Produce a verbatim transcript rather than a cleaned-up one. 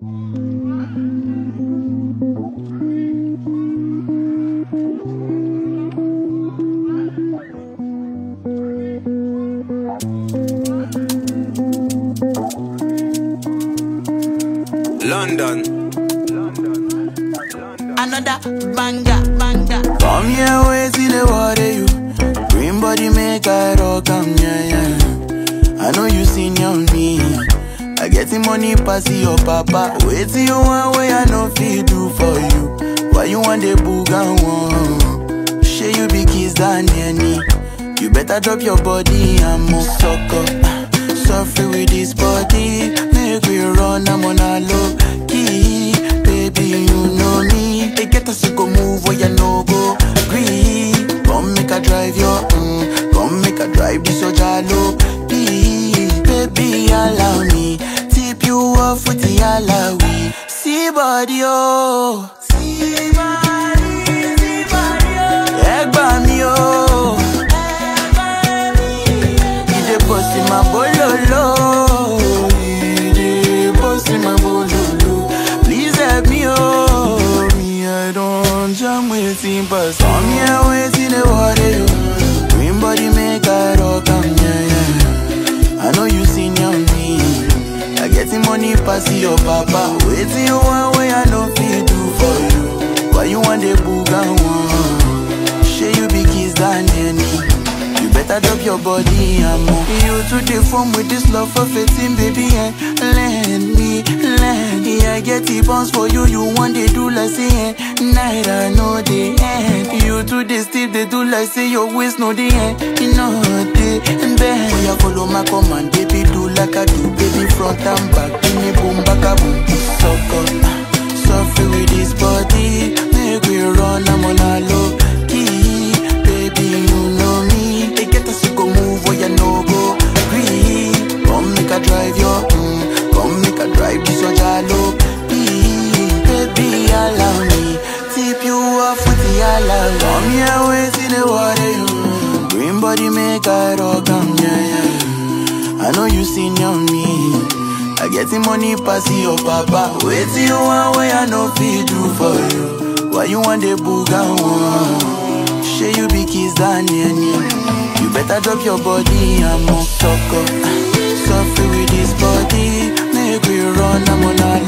London. Another banger, banger. Come here, wait till the water you. Green body make I rock, come yeah, yeah. I know you seen on me. I get the money pass your papa. Wait till you want way I know fit do for you. Why you want the boogan one? Share you be kiss than any. You better drop your body and move sucker. Suffer with this body, make we run, I'm on a low key. Baby, you know me. They get us to go move where you no go. Green, come make a drive your, mm, come make a drive this your jalo. Please, baby, allow me. Tip you off with the alawi. See body, oh. See body, see body, oh. Egg by me, oh. Bossy my bololo, you bossy my bololo. Please help me, oh, me I don't jam with him, but come here waiting the water, you. Green body make I rock, come yeah, yeah. I know you seen on me. I get the money pass your papa. Waiting you one way I don't feel do for you. Why you want the boogan one? Share you be kiss than any. Better drop your body and move. You to the phone with this love for fifteen, baby, and lend me, lend me. I get the bounce for you, you want they do like say, night I know the end. You to the steep, they do like say your waist know the end. You know the bend. Oh, you follow my command, baby, do like I do, baby, front and back. Give me boom, back a boom, sucker. Suffer with this body, make we run, I'm on a low key. Baby, you know me. Go move where you no go. Green, come make a drive your, mm, come make a drive this your jalo. Please, baby, allow me. Tip you off with the alawi. Come here, wait in the water, you. Green body make I rock, come yeah, yeah. I know you seen on me. I get the money pass your papa. Wait till you want way I know fit do for you. Why you want the boogan one? Share you be kiss than any. You better drop your body and move sucker. Suffer with this body, make we run, I'm on a